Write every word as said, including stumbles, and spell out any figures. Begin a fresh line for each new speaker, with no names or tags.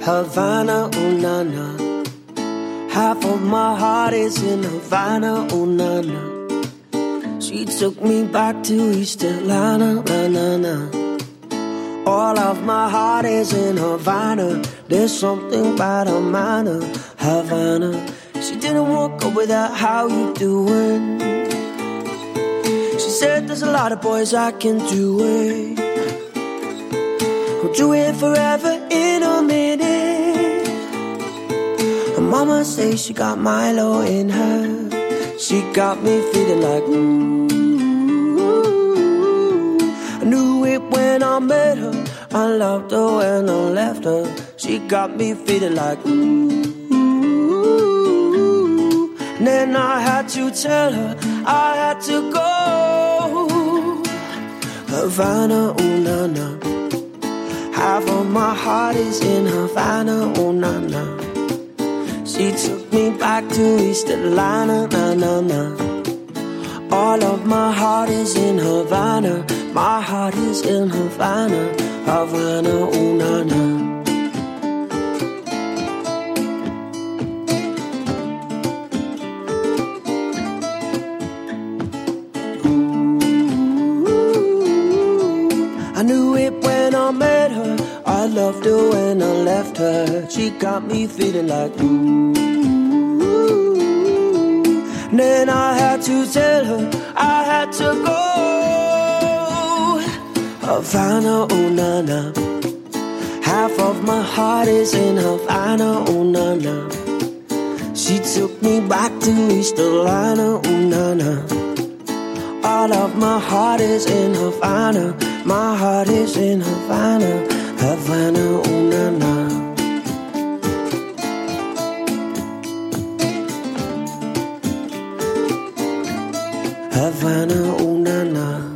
Havana, ooh na na. Half of my heart is in Havana, ooh na na. She took me back to East Atlanta, na na na. All of my heart is in Havana. There's something about a manner, Havana. She didn't walk up without how you doing. She said there's a lot of boys I can do it. I'll do it forever in a minute. Her mama say she got Milo in her. She got me feeling like ooh. I knew it when I met her. I loved her when I left her. She got me feeling like ooh. And then I had to tell her I had to go. Havana, ooh na na. Half of my heart is in Havana, ooh na na. She took me back to East Atlanta, na na na. All of my heart is in Havana. My heart is in Havana, Havana, ooh na na. I knew it when I met her. I loved her when I left her. She got me feeling like ooh. And then I had to tell her I had to go. Havana, ooh na na. Half of my heart is in Havana, ooh na na. She took me back to East Atlanta, ooh na na. All of my heart is in Havana. My heart is in Havana, Havana, ooh na na. Havana, ooh na na.